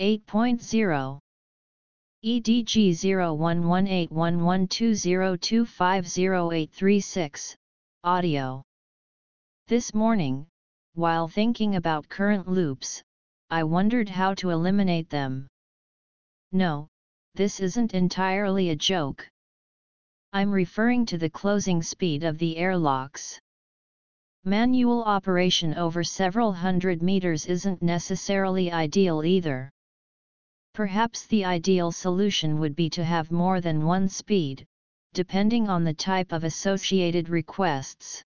8.0 EDG 01181120250836, audio. This morning, while thinking about current loops, I wondered how to eliminate them. No, this isn't entirely a joke. I'm referring to the closing speed of the airlocks. Manual operation over several hundred meters isn't necessarily ideal either. Perhaps the ideal solution would be to have more than one speed, depending on the type of associated requests.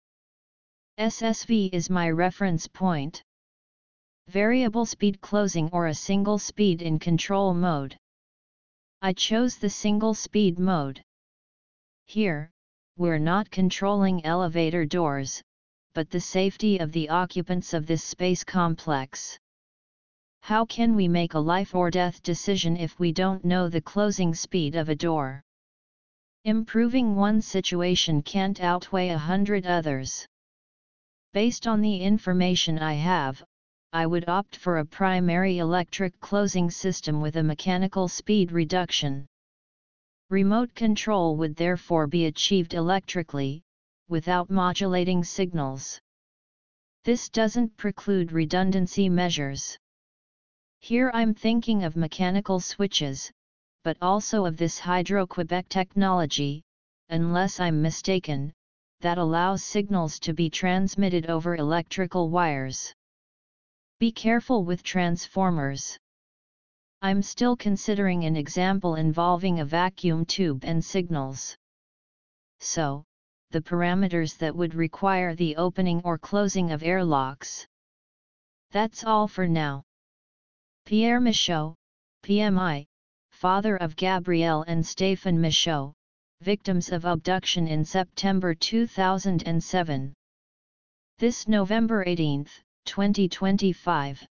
SSV is my reference point. Variable speed closing or a single speed in control mode. I chose the single speed mode. Here, we're not controlling elevator doors, but the safety of the occupants of this space complex. How can we make a life or death decision if we don't know the closing speed of a door? Improving one situation can't outweigh 100 others. Based on the information I have, I would opt for a primary electric closing system with a mechanical speed reduction. Remote control would therefore be achieved electrically, without modulating signals. This doesn't preclude redundancy measures. Here I'm thinking of mechanical switches, but also of this Hydro-Quebec technology, unless I'm mistaken, that allows signals to be transmitted over electrical wires. Be careful with transformers. I'm still considering an example involving a vacuum tube and signals. So, the parameters that would require the opening or closing of airlocks. That's all for now. Pierre Michaud, PMI, father of Gabrielle and Stéphane Michaud, victims of abduction in September 2007. This November 18, 2025.